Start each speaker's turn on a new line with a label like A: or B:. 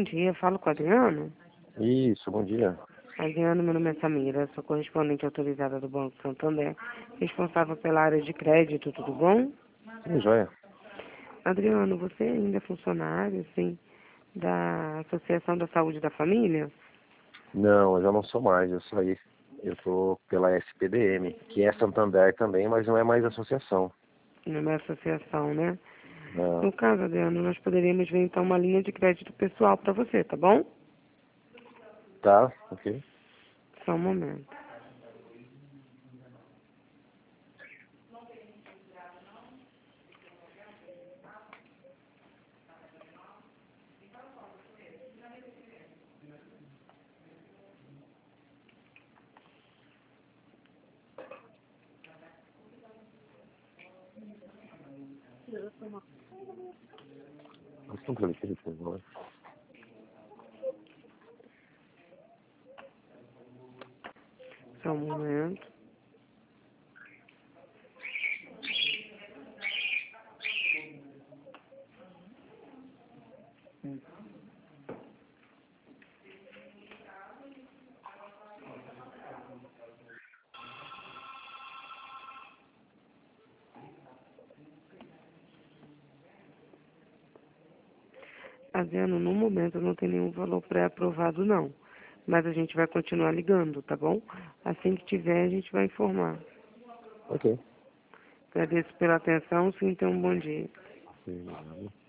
A: bom dia. Falo com o Adriano.
B: Isso, bom dia.
A: Adriano, meu nome é Samira, sou correspondente autorizada do Banco Santander, responsável pela área de crédito, tudo bom?
B: Sim, joia.
A: Adriano, você ainda é funcionário, sim, da Associação da Saúde da Família?
B: Não, eu já não sou mais, eu saí. Eu tô pela SPDM, que é Santander também, mas não é mais associação.
A: Não é uma associação, né? No
B: Não.
A: caso, Adriano, nós poderíamos ver então uma linha de crédito pessoal para você, tá bom?
B: Tá, ok.
A: Só um momento.
B: Mas não precisa de favor.
A: Só um momento. Adriano, no momento não tem nenhum valor pré-aprovado, não. Mas a gente vai continuar ligando, tá bom? Assim que tiver, a gente vai informar.
B: Ok.
A: Agradeço pela atenção, sim, tenha um bom dia.
B: Obrigado.